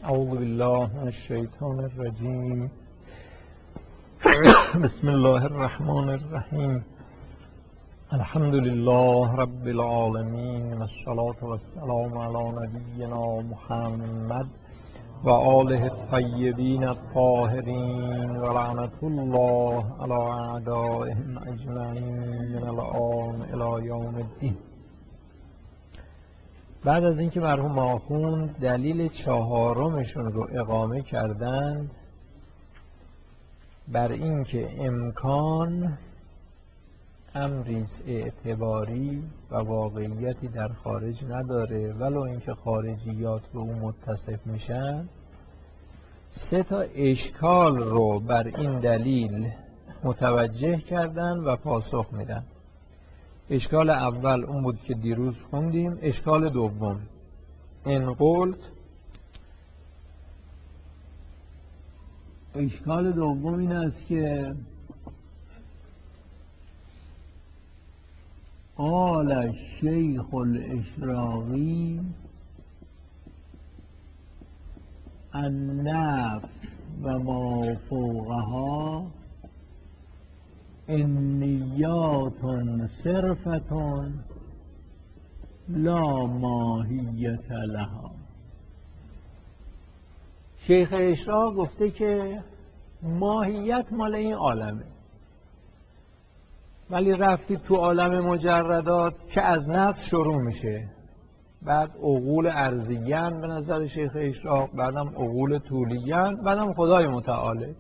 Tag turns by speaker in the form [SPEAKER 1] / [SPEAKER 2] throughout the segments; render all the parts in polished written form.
[SPEAKER 1] اعوذ بالله من الشیطان الرجیم. بسم الله الرحمن الرحیم. الحمد لله رب العالمین و الصلاة و السلام علی نبینا محمد و آله الطیبین الطاهرین و لعنت الله علی اعدائهم اجمعین من الآن الی یوم الدین. بعد از اینکه مرحوم آخوند دلیل چهارمشون رو اقامه کردند بر اینکه امکان امریست اعتباری و واقعیتی در خارج نداره ولو اینکه خارجیات به اون متصف میشن، سه تا اشکال رو بر این دلیل متوجه کردن و پاسخ میدن. اشکال اول اون بود که دیروز خوندیم. اشکال دوم ان قلت، اشکال دوم این است که قال الشیخ الاشراقی النفس و ما فوقها انیات صرفة لا ماهیت لها. شیخ اشراق گفته که ماهیت مال این عالمه، ولی رفتی تو عالم مجردات که از نفس شروع میشه، بعد عقول ارضیان به نظر شیخ اشراق، بعدم عقول طولیان، بعدم خدای متعالی.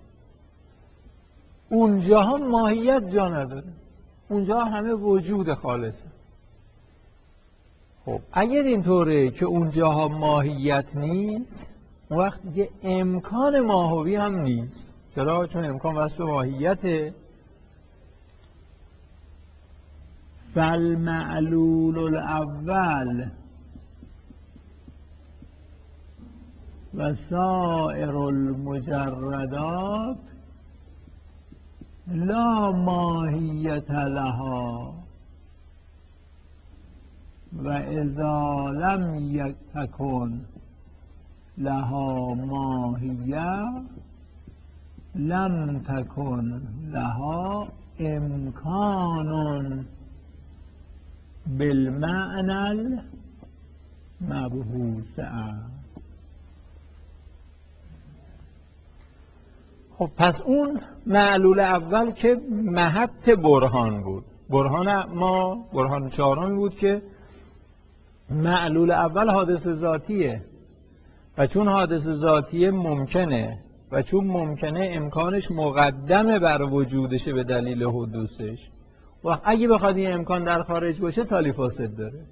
[SPEAKER 1] اونجاها ماهیت جا نداره، اونجا همه وجود خالصه. خب اگر اینطوره که اونجاها ماهیت نیست، اون وقت یه امکان ماهوی هم نیست. چرا؟ چون امکان وصف ماهیته. فالمعلول الاول و سائر المجردات لا ماهیت لها و اذا لم تکن لها ماهیه لم تکن لها امکان بالمعنى المبحوث. خب پس اون معلول اول که محط برهان بود، برهان چهارمی بود که معلول اول حادث ذاتیه و چون حادث ذاتیه ممکنه و چون ممکنه امکانش مقدمه بر وجودشه به دلیل حدوثش، و اگه بخواد این امکان در خارج باشه تالی فاسد داره.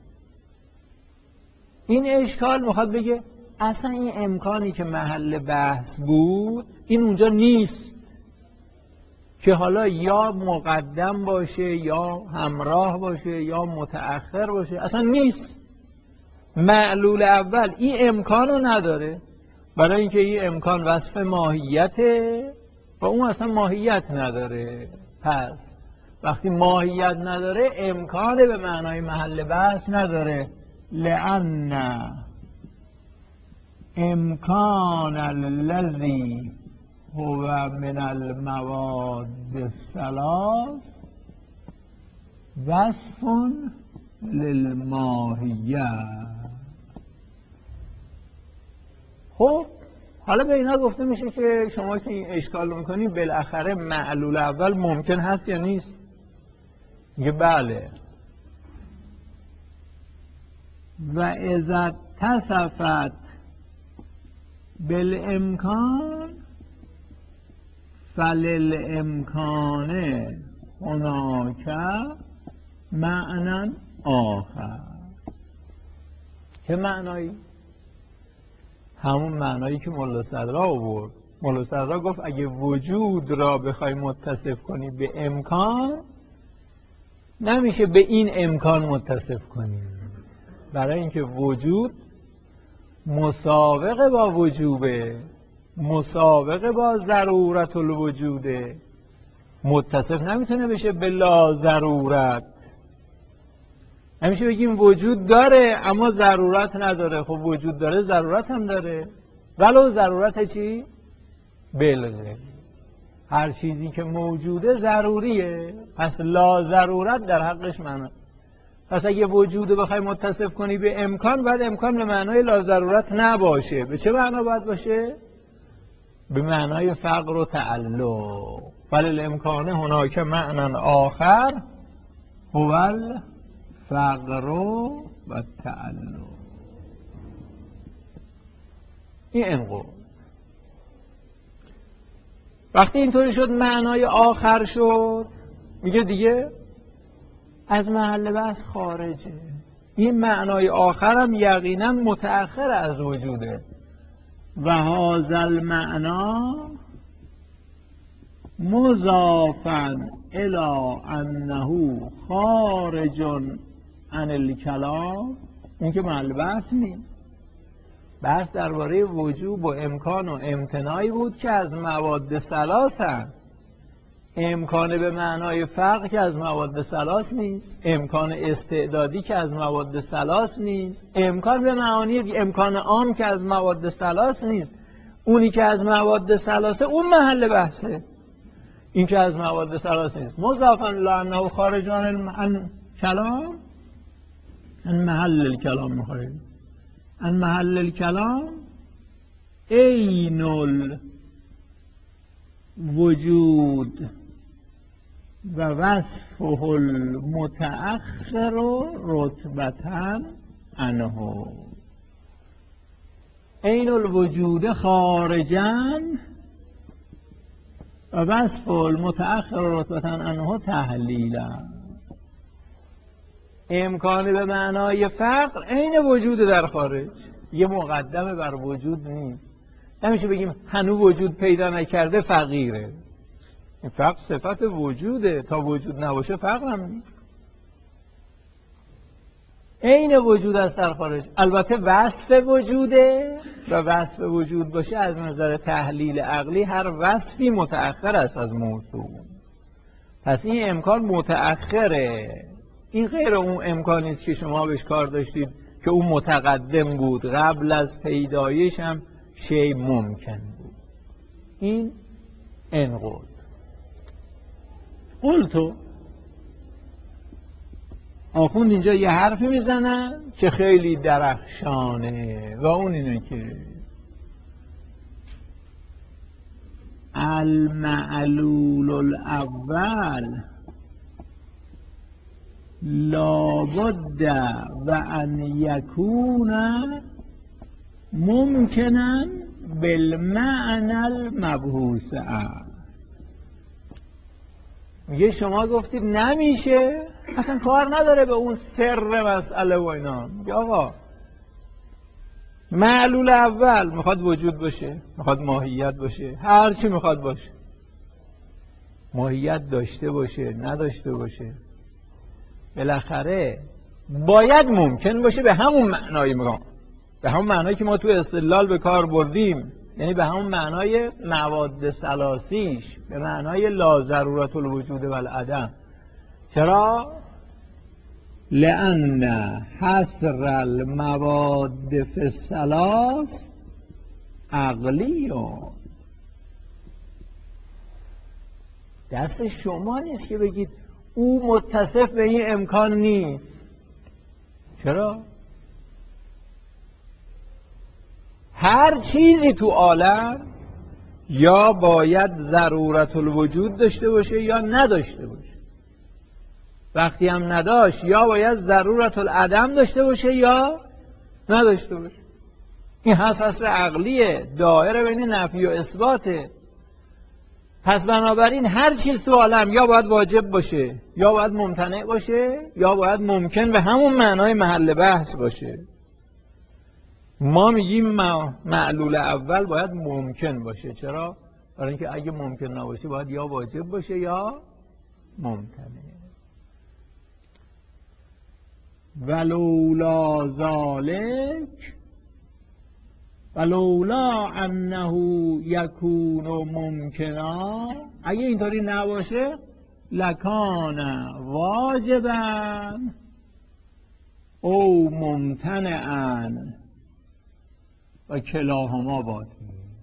[SPEAKER 1] این اشکال میخواد بگه اصلا این امکانی که محل بحث بود این اونجا نیست، که حالا یا مقدم باشه یا همراه باشه یا متأخر باشه، اصلا نیست. معلول اول این امکانو نداره، برای اینکه این امکان وصف ماهیته و اون اصلا ماهیت نداره. پس وقتی ماهیت نداره امکان به معنای محل بحث نداره. لأن امکان الذی هو من المواد الثلاث وصف للماهیه. خب حالا به اینا گفته میشه که شما که این اشکال میکنی بالاخره معلول اول ممکن هست یا نیست؟ میگه بله. و اذا اتصفت بالامکان فللامکان هناک معنی آخر. چه معنایی؟ همون معنایی که ملا صدرا آورد. ملا صدرا گفت اگه وجود را بخوای متصف کنی به امکان، نمیشه به این امکان متصف کنی، برای اینکه وجود مسابقه با وجوبه، مسابقه با ضرورت الوجوده. متصف نمیتونه بشه به لا ضرورت. نمیشه بگیم وجود داره اما ضرورت نداره. خب وجود داره ضرورت هم داره، ولو ضرورت چی؟ بالغیب. هر چیزی که موجوده ضروریه، پس لا ضرورت در حقش معنا. پس اگه وجود بخوای متصف کنی به امکان، باید امکان به معنای لا ضرورت نباشه. به چه معنا باید باشه؟ به معنای فقر و تعلق. ولی الامکان هناک معنی آخر هو الفقر و تعلق. این انقول وقتی اینطوری شد معنای آخر شد، میگه دیگه از محل بحث خارجه. این معنای آخر هم یقینا متأخر از وجوده. و هذا المعنا مضافا الی انه خارج عن الکلام. اون که محل بحث نیست. بحث درباره وجوب و امکان و امتناعی بود که از مواد ثلاث هست. امکان به معنای فقر که از مواد ثلاث نیست، امکان استعدادی که از مواد ثلاث نیست، امکان به معانی امکان عام که از مواد ثلاث نیست. اونی که از مواد ثلاثه اون محل بحثه، این که از مواد ثلاث نیست. مضافا لانه خارج عن کلام، عن محل الکلام میخوره. عن محل الکلام عین الوجود و وصفه المتأخر رتبة عنه. عین الوجود خارجا و وصفه المتأخر رتبة عنه تحلیلا. امکان به معنای فقر عین وجود در خارج، یه مقدمه بر وجود نیست. نمیشه بگیم هنوز وجود پیدا نکرده فقیره. این فقر صفت وجوده، تا وجود نباشه فقر هم نیست. عین وجود است در خارج. البته وصف وجوده و وصف وجود باشه از نظر تحلیل عقلی هر وصفی متأخر است از موصوف. پس این امکان متأخره. این غیر اون امکانی است که شما بهش کار داشتید که اون متقدم بود، قبل از پیدایش هم شی ممکن بود. این انقول. قلتو آخوند اینجا یه حرفی میزنن که خیلی درخشانه و اون اینه که المعلول الاول لابد و ان یکون ممکنن بالمعنى المبحوث. میگه شما گفتید نمیشه، اصلا کار نداره به اون سر مسئله و اینا. میگه آقا معلول اول میخواد وجود باشه، میخواد ماهیت باشه، هر چی میخواد باشه، ماهیت داشته باشه نداشته باشه، بالاخره باید ممکن باشه به همون معنای به همون معنایی که ما تو استدلال به کار بردیم، یعنی به همون معنای مواد ثلاثیش، به معنای لا ضرورت الوجود و العدم. چرا؟ لأن حصر المواد فی الثلاث عقلی. دست شما نیست که بگید او متصف به این امکان نیست. چرا؟ هر چیزی تو عالم یا باید ضرورت الوجود داشته باشه یا نداشته باشه. وقتی هم نداشت یا باید ضرورت العدم داشته باشه یا نداشته باشه. این حصر عقلیه، دایره بین نفی و اثباته. پس بنابراین هر چیز تو عالم یا باید واجب باشه یا باید ممتنع باشه یا باید ممکن به همون معنای محل بحث باشه. ما میگیم معلول اول باید ممکن باشه. چرا؟ برای اینکه اگه ممکن نباشه باید یا واجب باشه یا ممتنع. ولولا ذالک ولولا انه یکون ممکنا، اگه اینطوری نباشه لکان واجبا او ممتنعا و کلاهما باطل.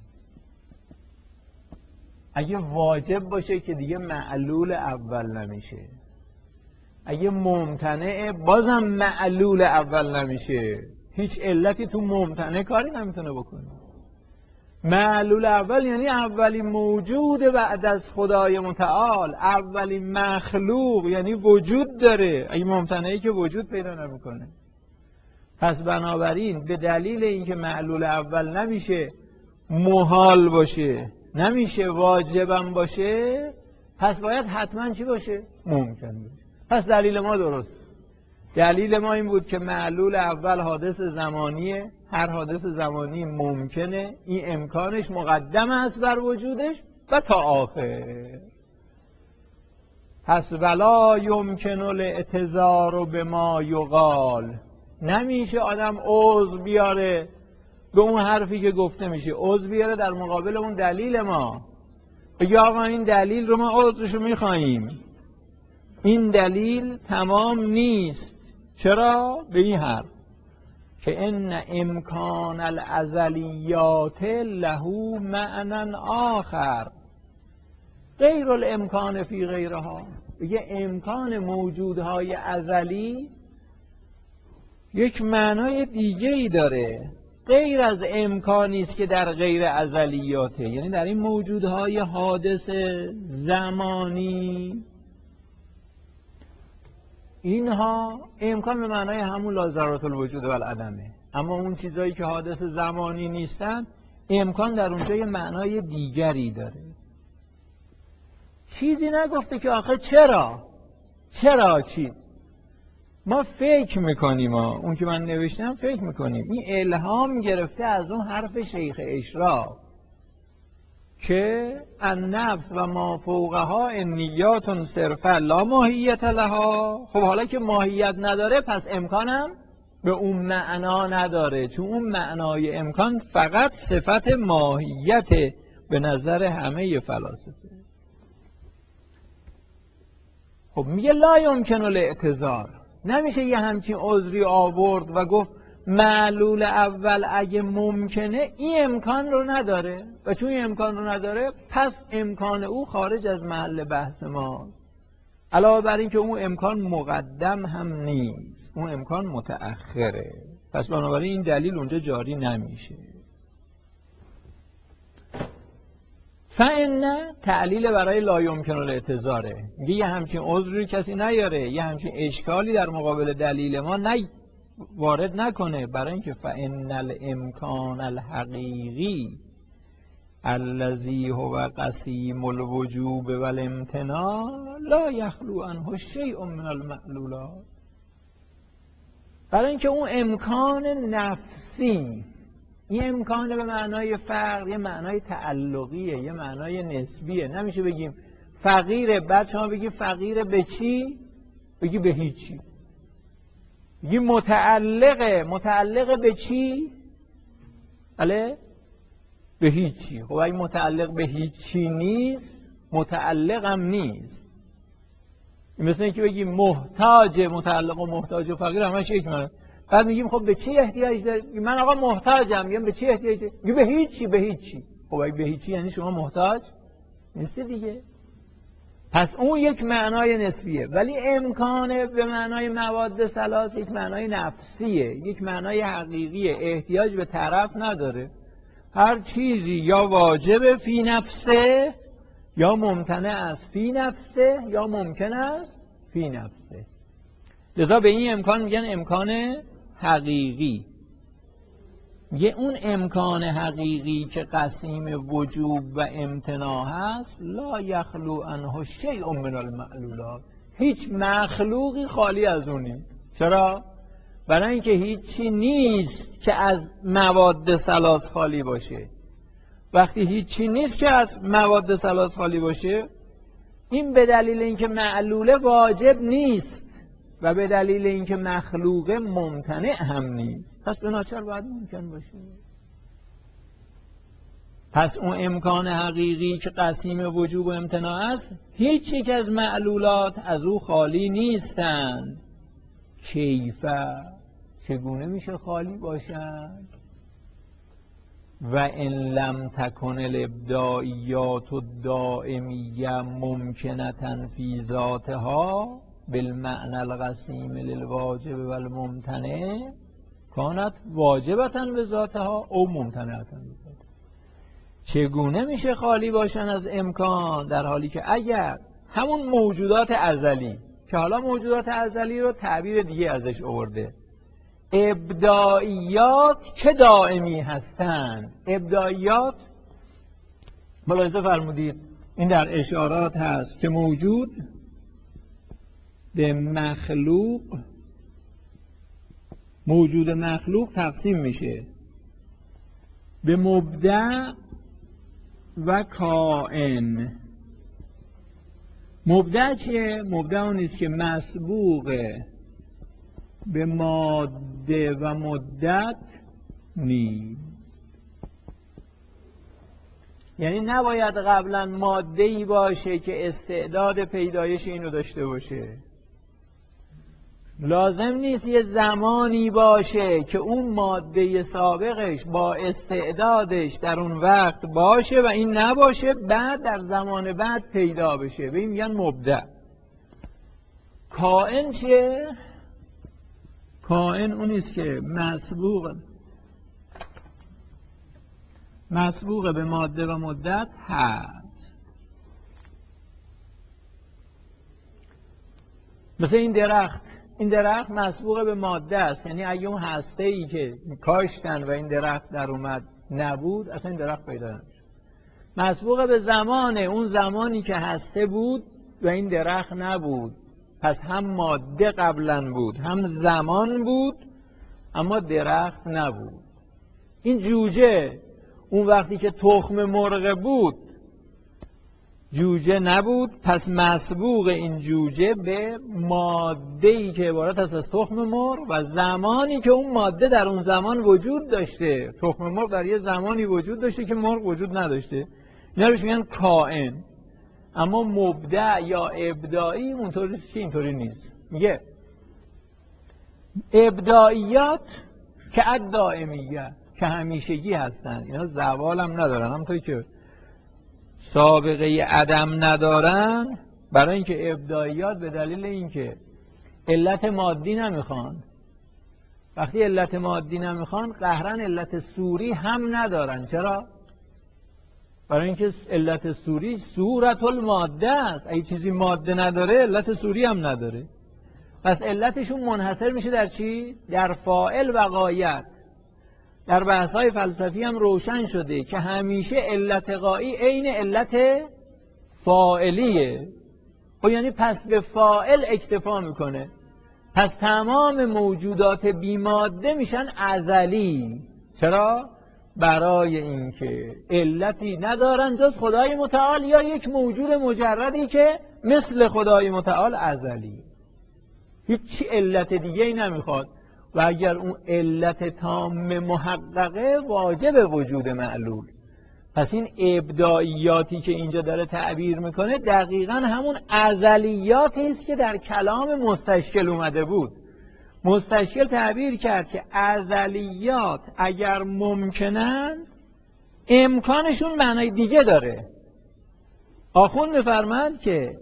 [SPEAKER 1] اگه واجب باشه که دیگه معلول اول نمیشه، اگه ممتنعه بازم معلول اول نمیشه. هیچ علتی تو ممتنع کاری نمیتونه بکنه. معلول اول یعنی اولین موجود بعد از خدای متعال، اولین مخلوق، یعنی وجود داره. اگه ممتنعه که وجود پیدا نمیکنه. پس بنابراین به دلیل اینکه معلول اول نمیشه محال باشه، نمیشه واجبم باشه، پس باید حتما چی باشه؟ ممکن باشه. پس دلیل ما درست. دلیل ما این بود که معلول اول حادث زمانیه، هر حادث زمانی ممکنه، این امکانش مقدم است بر وجودش و تا آخر. پس ولا یمکن الاعتذار به ما یقال، نمیشه آدم عذر بیاره به اون حرفی که گفته میشه، عذر بیاره در مقابل اون دلیل ما، بگه آقا این دلیل رو ما عذرشو میخواییم، این دلیل تمام نیست. چرا؟ به این حرف که ان امکان الازلیات له معنی آخر غیر الامکان فی غیرها. بگه امکان موجودهای ازلی یک معنای دیگه ای داره، غیر از امکانی است که در غیر ازلیاته. یعنی در این موجودهای حادث زمانی اینها امکان به معنای همون لازرات الوجود و العدمه، اما اون چیزایی که حادث زمانی نیستن امکان در اونجا یه معنای دیگری داره. چیزی نگفته که آخه چرا چی؟ ما فکر میکنیم، اون که من نوشتم فکر میکنیم این الهام گرفته از اون حرف شیخ اشراق که النفس و ما فوقها انیات صرفا لا ماهیت لها. خب حالا که ماهیت نداره پس امکانم به اون معنا نداره، چون اون معنای امکان فقط صفت ماهیت به نظر همه فلاسفه. خب میگه لا یمکن الاعتذار، نمیشه یه همچین عذری آورد و گفت معلول اول اگه ممکنه این امکان رو نداره و چون این امکان رو نداره پس امکان او خارج از محل بحث ما، علاوه بر این که اون امکان مقدم هم نیست، اون امکان متأخره. پس بنابراین این دلیل اونجا جاری نمیشه. فإن تعلیل برای لا یمکن الاعتذاره، میگه یه همچین عذری کسی نیاره، یه همچین اشکالی در مقابل دلیل ما وارد نکنه، برای اینکه فإن الامکان الحقیقی الذی هو قسیم الوجوب والامتناع لا یخلو عنه شیء من المعلولات. برای اینکه اون امکان نفسی، این امکان به معنای فقر یه معنای تعلقیه، یه معنای نسبیه. نمیشه بگیم فقیره بعد شما بگی فقیره به چی؟ بگی به هیچی. بگی متعلقه به چی؟ بله؟ به هیچی. خب اگه متعلق به هیچی نیست متعلق هم نیست. مثل اینکه بگیم محتاج، متعلق و محتاج و فقیر همش یک معنی. بعد میگیم خب به چی احتیاج داری؟ من آقا محتاجم. میگم به چی احتیاج داری؟ میگه به هیچی. خب اگه به هیچی یعنی شما محتاج نیستی دیگه. پس اون یک معنای نسبیه، ولی امکانه به معنای مواد ثلاث یک معنای نفسیه، یک معنای حقیقیه، احتیاج به طرف نداره. هر چیزی یا واجب فی نفسه یا ممتنع است فی نفسه یا ممکن است فی نفسه. لذا به این امکان میگن امکان حقیقی. یه اون امکان حقیقی که قسیم وجوب و امتناع هست لا یخلو عنه شیء من المعلولات، هیچ مخلوقی خالی از اون نیست. چرا؟ برای اینکه هیچی نیست که از مواد ثلاث خالی باشه. وقتی هیچی نیست که از مواد ثلاث خالی باشه، این به دلیل اینکه معلوله واجب نیست و به دلیل اینکه مخلوق ممتنع هم نیست، پس به ناچار باید ممکن باشه. پس اون امکان حقیقی که قسیم وجوب و امتناع است، هیچ یک از معلولات از او خالی نیستند. کیفه، چگونه میشه خالی باشند؟ و ان لم تکن الابداعیات الدائمیه ممکنة فی ذاتها بالمعنى القسیم للواجب و الممتنع کانت واجبة بذاتها او ممتنعة بذاتها. چگونه میشه خالی باشن از امکان در حالی که اگر همون موجودات ازلی که حالا موجودات ازلی رو تعبیر دیگه ازش آورده، ابداعیات چه دائمی هستند. ابداعیات ملاحظه فرمودید این در اشارات هست که موجود به مخلوق، موجود مخلوق تقسیم میشه به مبدع و کائن. مبدع چیه؟ مبدع اون نیست که مسبوق به ماده و مدت نیست، یعنی نباید قبلا ماده‌ای باشه که استعداد پیدایش اینو داشته باشه. لازم نیست یه زمانی باشه که اون ماده سابقش با استعدادش در اون وقت باشه و این نباشه بعد در زمان بعد پیدا بشه، به این میگن مبدع. کائن چیه؟ کائن اونیست که مسبوق به ماده و مدت هست. مثل این درخت مسبوق به ماده است، یعنی اگه اون هسته‌ای که کاشتن و این درخت در اومد نبود اصلا این درخت پیدا نمیشه. مسبوق به زمانه، اون زمانی که هسته بود و این درخت نبود، پس هم ماده قبلا بود هم زمان بود اما درخت نبود. این جوجه اون وقتی که تخم مرغ بود جوجه نبود، پس مسبوق این جوجه به ماده‌ای که عبارت است از تخم مرغ و زمانی که اون ماده در اون زمان وجود داشته. تخم مرغ در یه زمانی وجود داشته که مرغ وجود نداشته. اینا روش میگن کائن. اما مبدع یا ابداعی اینطوری نیست. میگه ابداعیات که الدائمیه، که همیشگی هستن، اینا زوال هم ندارن، همونطوری که سابقه عدم ندارن. برای اینکه ابداعیات به دلیل اینکه علت مادی نمیخوان، وقتی علت مادی نمیخوان قهرن علت صوری هم ندارن. چرا؟ برای اینکه علت صوری صورت الماده است. اگه چیزی ماده نداره علت صوری هم نداره. پس علتشون منحصر میشه در چی؟ در فاعل و غایت. در بحث‌های فلسفی هم روشن شده که همیشه علت غایی عین علت فاعلیه. خب یعنی پس به فاعل اکتفا میکنه. پس تمام موجودات بیماده میشن ازلی. چرا؟ برای اینکه علتی ندارن جز خدای متعال یا یک موجود مجردی که مثل خدای متعال ازلی، هیچ علت دیگه ای نمیخواد. و اگر اون علت تام محققه واجب وجود معلول. پس این ابداعیاتی که اینجا داره تعبیر میکنه دقیقا همون ازلیاتی است که در کلام مستشکل اومده بود. مستشکل تعبیر کرد که ازلیات اگر ممکنن امکانشون معنای دیگه داره. آخوند میفرمند که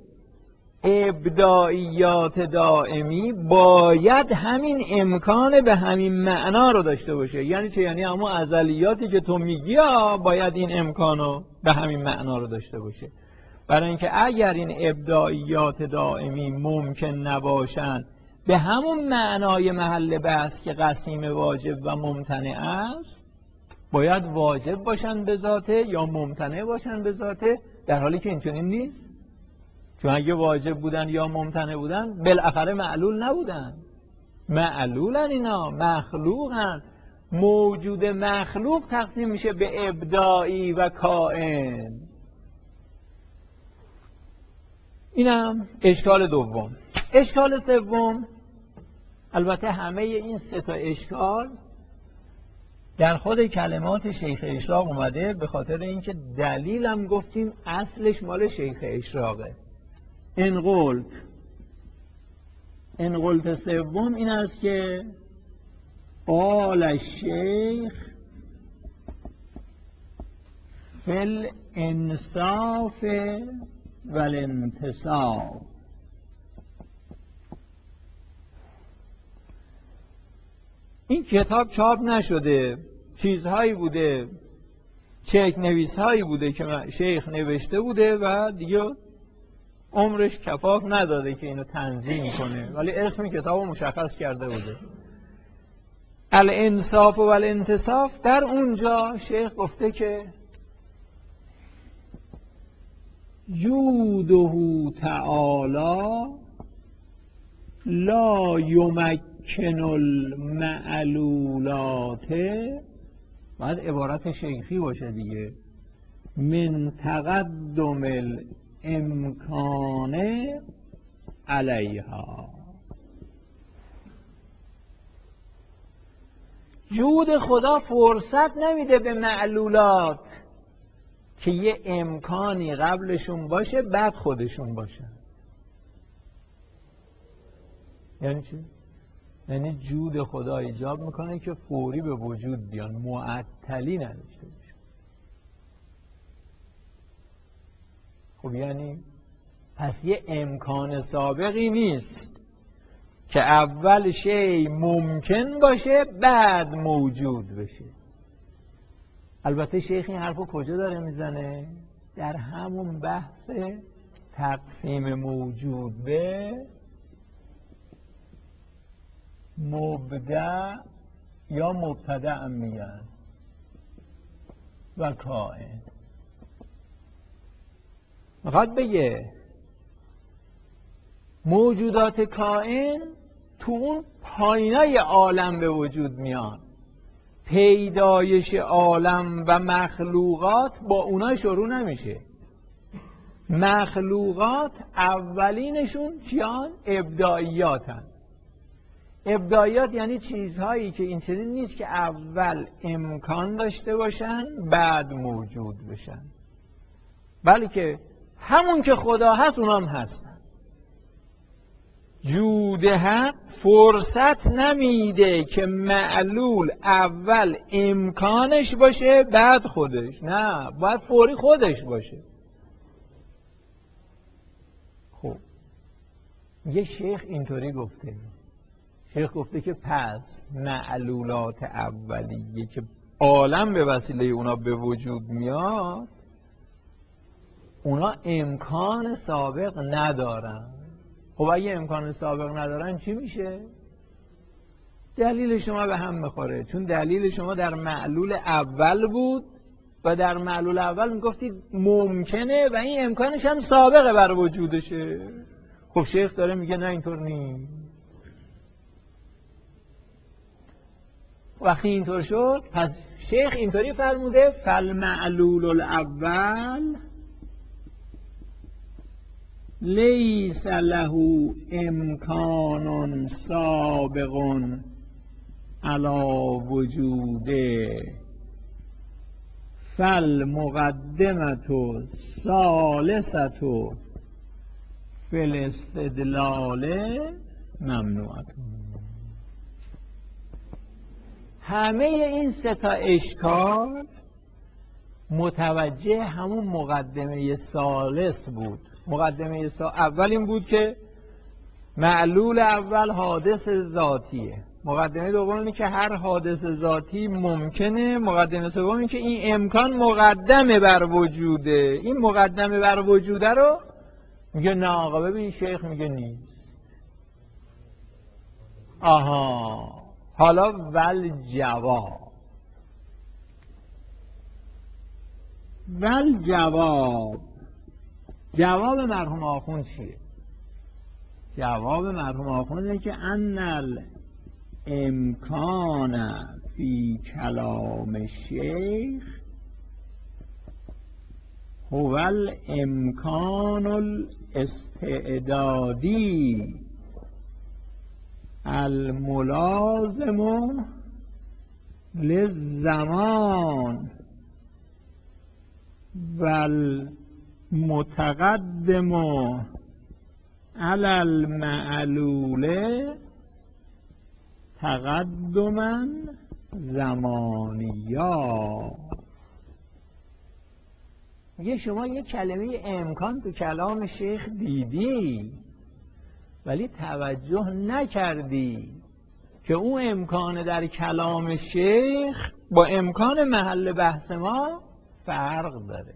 [SPEAKER 1] ابداعیات دائمی باید همین امکان به همین معنا رو داشته باشه. یعنی چه؟ یعنی اما ازلیاتی که تو میگی باید این امکانو به همین معنا رو داشته باشه. برای اینکه اگر این ابداعیات دائمی ممکن نباشن به همون معنای محل بحث که قسیم واجب و ممتنع است، باید واجب باشن به ذاته یا ممتنع باشن به ذاته، در حالی که اینچنین نیست. چون اگه واجب بودن یا ممتنع بودن بالاخره معلول نبودن. معلولن اینا، مخلوقن. موجود مخلوق تقسیم میشه به ابداعی و کائن. اینم اشکال دوم. اشکال سوم، البته همه این سه تا اشکال در خود کلمات شیخ اشراق اومده، به خاطر اینکه دلیلم گفتیم اصلش مال شیخ اشراقه. انقلت سوم این است که قال الشیخ فی الانصاف و الانتصاف. این کتاب چاپ نشده، چیزهایی بوده، چک نویس هایی بوده که شیخ نوشته بوده و دیگه عمرش کفاف نداده که اینو تنظیم کنه، ولی اسم کتاب رو مشخص کرده بوده. الانصاف و الانتصاف. در اونجا شیخ گفته که جوده تعالی لا یمکن المعلولات، باید عبارت شیخی باشه دیگه، من تقدم الامکان علیها. جود خدا فرصت نمیده به معلولات که یه امکانی قبلشون باشه بعد خودشون باشن. یعنی چی؟ یعنی جود خدا ایجاب میکنه که فوری به وجود بیان، معطلی نداشته باشه. خب یعنی پس یه امکان سابقی نیست که اول شی ممکن باشه بعد موجود بشه. البته شیخ این حرفو کجا داره میزنه؟ در همون بحث تقسیم موجود به مبدع یا مبتدع میگن و کائن. میخواد بگه موجودات کائن تو اون پایینای عالم به وجود میان، پیدایش عالم و مخلوقات با اونا شروع نمیشه. مخلوقات اولینشون چیان؟ ابداعیاتن. ابداعیات یعنی چیزهایی که این چنین نیست که اول امکان داشته باشن بعد موجود بشن، بلکه همون که خدا هست اونام هستن. جود حق فرصت نمیده که معلول اول امکانش باشه بعد خودش، نه، باید فوری خودش باشه. خب یه شیخ اینطوری گفته، شیخ گفته که پس معلولات اولیه که عالم به وسیله اونا به وجود میاد، اونا امکان سابق ندارن. خب اگه امکان سابق ندارن چی میشه؟ دلیل شما به هم میخوره، چون دلیل شما در معلول اول بود و در معلول اول میگفتید ممکنه و این امکانش هم سابقه بر وجودشه. خب شیخ داره میگه نه اینطور نیست. وقتی اینطور شد پس شیخ اینطوری فرموده فالمعلول الاول لیس له امکان سابق علی وجوده فالمقدمة ثالثة فی الاستدلال ممنوعة. همه این سه تا اشکال متوجه همون مقدمه ثالث بود. مقدمه اول این بود که معلول اول حادث ذاتیه، مقدمه دوم اینه که هر حادث ذاتی ممکنه، مقدمه سوم اینه که این امکان مقدمه بر وجوده. این مقدمه بر وجوده رو میگه نه آقا ببین شیخ میگه نیست. آها حالا جواب جواب مرحوم آخوند چیه؟ جواب مرحوم آخوند اینه که ان الامکان فی کلام الشیخ هو الامکان الاستعدادی الملازم للزمان و المتقدم علی المعلول تقدما زمانیا. میگه شما یه کلمه امکان تو کلام شیخ دیدی ولی توجه نکردی که اون امکان در کلام شیخ با امکان محل بحث ما فرق داره.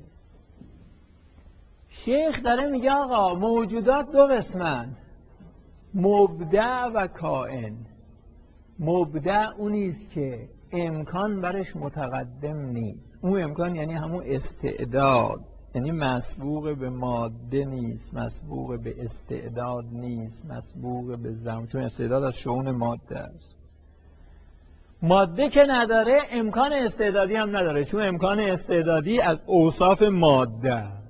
[SPEAKER 1] شیخ داره میگه آقا موجودات دو قسمن، مبدع و کائن. مبدع اونیست که امکان برش متقدم نیست. اون امکان یعنی همون استعداد، یعنی مسبوق به ماده نیست، مسبوق به استعداد نیست، مسبوق به زمان، چون استعداد از شؤون ماده است. ماده که نداره امکان استعدادی هم نداره، چون امکان استعدادی از اوصاف ماده است.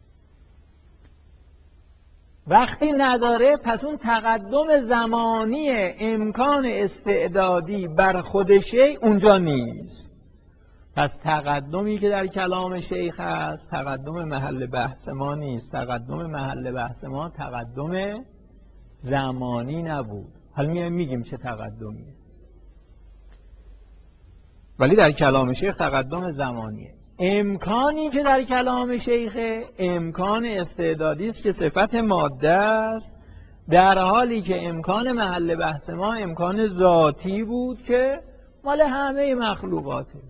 [SPEAKER 1] وقتی نداره پس اون تقدم زمانی امکان استعدادی بر خود شیء اونجا نیست. پس تقدمی که در کلام شیخ هست تقدم محل بحث ما نیست. تقدم محل بحث ما تقدم زمانی نبود. حالا میگیم چه تقدمیه، ولی در کلام شیخ تقدم زمانیه. امکانی که در کلام شیخه امکان استعدادی است که صفت ماده است، در حالی که امکان محل بحث ما امکان ذاتی بود که مال همه مخلوقاته.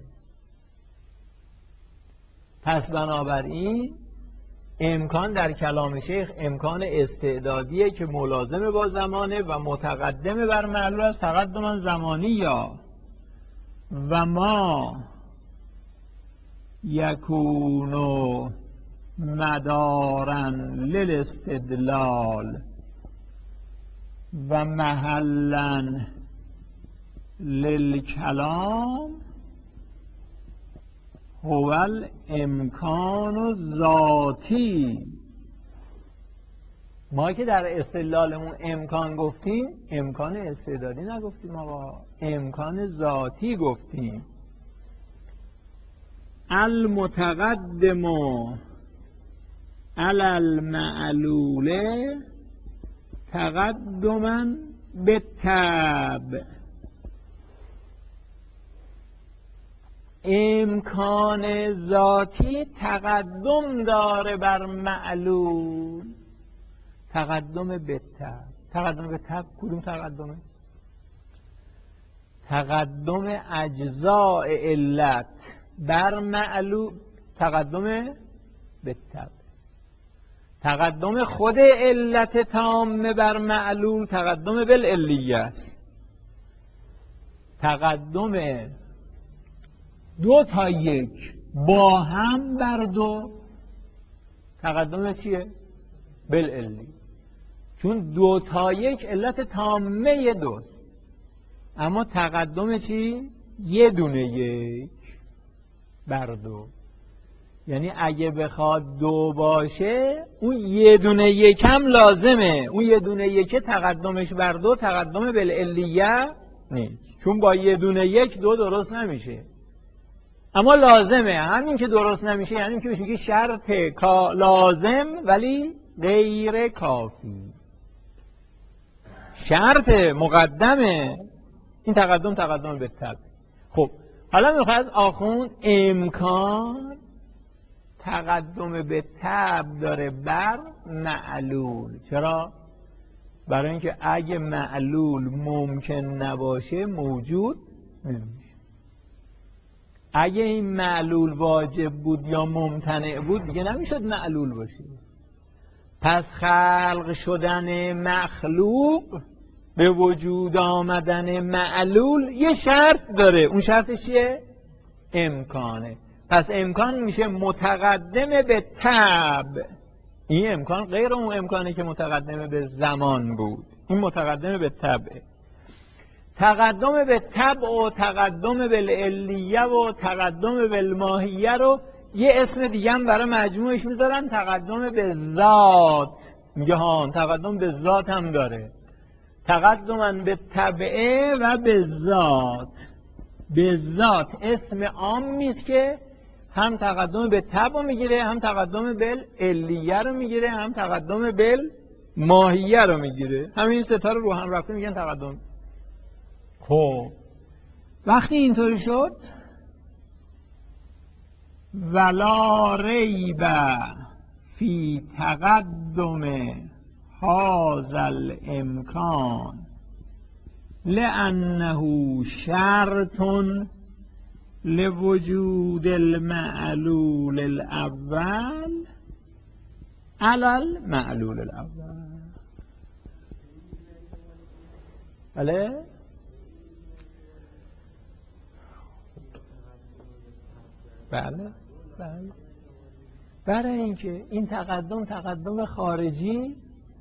[SPEAKER 1] پس بنابراین امکان در کلام شیخ امکان استعدادیه که ملازم با زمانه و متقدم بر معلول است، تقدما زمانی. یا و ما یکون مدارا للاستدلال و محلا للکلام هو الامکان ذاتی. ما که در استدلالمون امکان گفتیم امکان استعدادی نگفتیم آقا، امکان ذاتی گفتیم. المتقدم علی المعلول تقدما بالطبع. امکان ذاتی تقدم داره بر معلول، تقدم بالطبع. تقدم بالطبع کدوم تقدمه؟ تقدم اجزاء علت بر معلول، تقدم بالطبع. تقدم خود علت تامه بر معلول تقدم بالعلیه است. تقدم دو تا یک با هم بر دو تقدم چیه؟ بالعلی. چون دو تا یک علت تامه دوست، اما تقدم چی؟ یه دونه یک بر دو. یعنی اگه بخواد دو باشه اون یه دونه یک هم لازمه. اون یه دونه یک تقدمش بر دو تقدم بالعلیه نیست، چون با یه دونه یک دو درست نمیشه، اما لازمه. همین که درست نمیشه یعنی که میگه شرط لازم ولی غیر کافی. شرط مقدمه. این تقدم به طبع. خب حالا میخواد آخوند امکان تقدم به طبع داره بر معلول. چرا؟ برای اینکه اگه معلول ممکن نباشه موجود نمیشه. اگه این معلول واجب بود یا ممتنع بود دیگه نمیشد معلول باشه. پس خلق شدن مخلوق به وجود آمدن معلول یه شرط داره. اون شرطش چیه؟ امکانه. پس امکان میشه متقدم به طبع. این امکان غیر اون امکانی که متقدم به زمان بود. این متقدم به طبع. تقدم به طبع و تقدم بالعلیه و تقدم بالماهیه رو یه اسم دیگه هم برای مجموعش میذارن، تقدم به ذات. میگه ها تقدم به ذات هم داره. تقدم به طبعه و به ذات. به ذات اسم عامی است که هم تقدم به طبع میگیره، هم تقدم بالعلیه رو میگیره، هم تقدم بالماهیه رو میگیره. همین سه تا رو هم رفته میگن تقدم. خب وقتی اینطوری شد ولا ریب فی تقدم هذا الامکان لانه شرط لوجود المعلول الاول علی المعلول الاول. بله؟ بله بله. برای اینکه این تقدم خارجی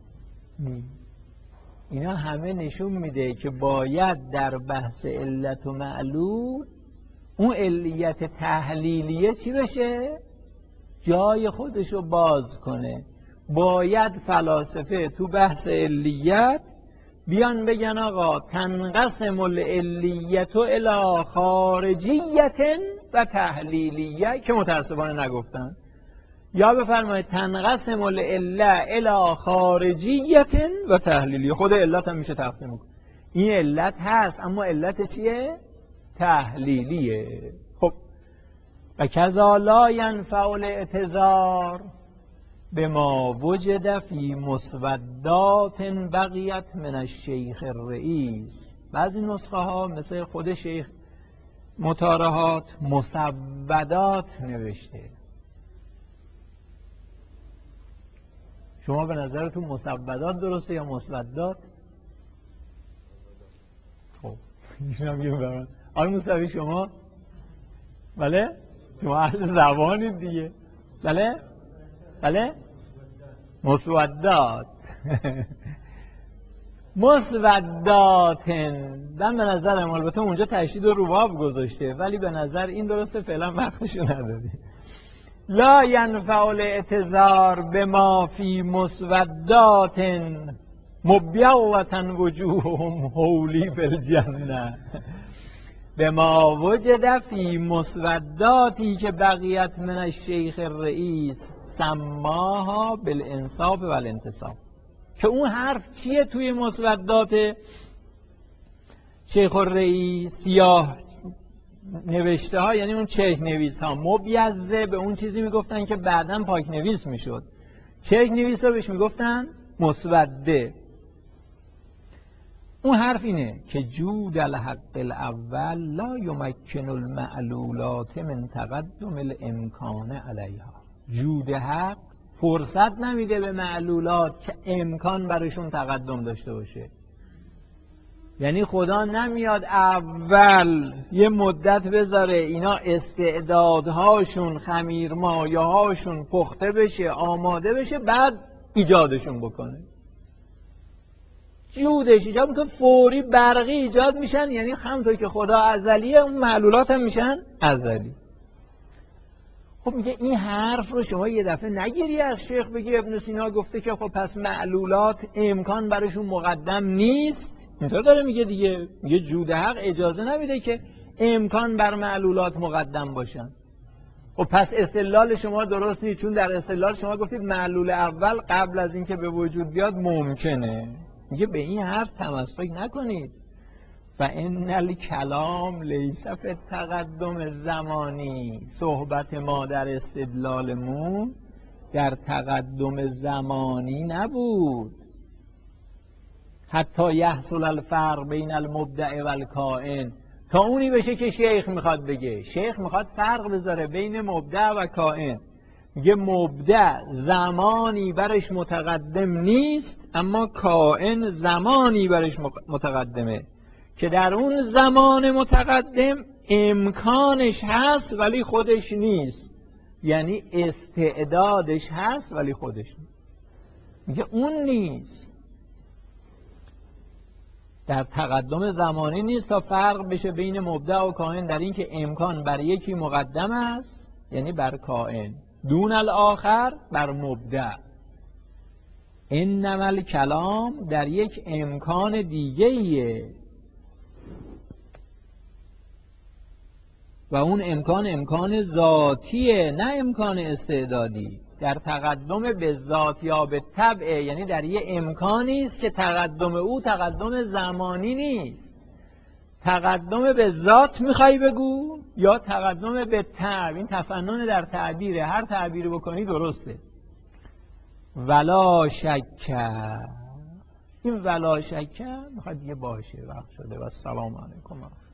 [SPEAKER 1] اینا همه نشون میده که باید در بحث علت و معلول اون علیت تحلیلیه چی بشه؟ جای خودشو باز کنه. باید فلاسفه تو بحث علیت بیان بگن آقا تنقسم العلیت الی خارجیت و تحلیلیه، که متاسفانه نگفتن. یا بفرمایید تنقسم العله الی خارجیت و تحلیلیه. خود علت هم میشه تقسیم کنه. این علت هست اما علت چیه؟ تحلیلیه. خب و کذا لا ینفع الاعتذار بما وجد فی مسودات بقیت من الشیخ الرئیس. بعضی نسخه ها مثل خود شیخ مطارحات مسودات نوشته. شما به نظرتون مسودات درسته یا مسودات؟ خب ایشون هم میگم برام آقای موسوی شما؟ بله؟ شما اهل زبانید دیگه. بله؟ بله؟ مسودات. مسوداتن من به نظرم، البته اونجا تشدید و روباب گذاشته ولی به نظر این درسته، فعلا وقتشو نداری. لا ینفع الاعتذار بما فی مسودات مبیوة وجوههم حولی فی الجنه. بما وجد فی مسوداتی که بقیت من الشیخ الرئیس سماها بالانصاف و الانتصاب. که اون حرف چیه توی مسودات شیخ الرئیس؟ سیاه نوشته ها، یعنی اون چک نویس ها مبیزه به اون چیزی میگفتن که بعداً پاک نویس میشد. چک نویس ها بهش میگفتن مسوده. اون حرف اینه که جود الحق الاول لا یمکن المعلولات من تقدم الامکان علیها. جود حق فرصت نمیده به معلولات که امکان برشون تقدم داشته باشه. یعنی خدا نمیاد اول یه مدت بذاره اینا استعدادهاشون خمیرمایه هاشون پخته بشه آماده بشه بعد ایجادشون بکنه. جودش ایجاد میکنه، فوری برقی ایجاد میشن. یعنی همونطور که خدا ازلیه اون معلولات هم میشن ازلی. خب میگه این حرف رو شما یه دفعه نگیری از شیخ بگی ابن سینا گفته که خب پس معلولات امکان برشون مقدم نیست. اینطور داره میگه دیگه. میگه جود حق اجازه نمیده که امکان بر معلولات مقدم باشن. خب پس استدلال شما درست نیست، چون در استدلال شما گفتید معلول اول قبل از اینکه به وجود بیاد ممکنه. میگه به این حرف تمسک نکنید. فان الکلام لیس فی التقدم زمانی. صحبت ما در استدلالمون در تقدم زمانی نبود. حتی یحصل الفرق بین المبدع و الکائن، تا اونی بشه که شیخ میخواد بگه. شیخ میخواد فرق بذاره بین مبدع و کائن. میگه مبدع زمانی برش متقدم نیست اما کائن زمانی برش متقدمه که در اون زمان متقدم امکانش هست ولی خودش نیست. یعنی استعدادش هست ولی خودش نیست. میگه اون نیست. در تقدم زمانی نیست تا فرق بشه بین مبدع و کائن در این که امکان بر یکی مقدم است، یعنی بر کائن، دون الاخر بر مبدع. انما الکلام در یک امکان دیگه‌ایه و اون امکان ذاتیه نه امکان استعدادی. در تقدم به ذات یا به طبع، یعنی در یه امکانی است که تقدم او تقدم زمانی نیست. تقدم به ذات میخوای بگو یا تقدم به تعبیر؟ این تفنن در تعبیره، هر تعبیری بکنی درسته. ولا شک، این ولا شک میخواد دیگه باشه، وقت شده و السلام علیکم.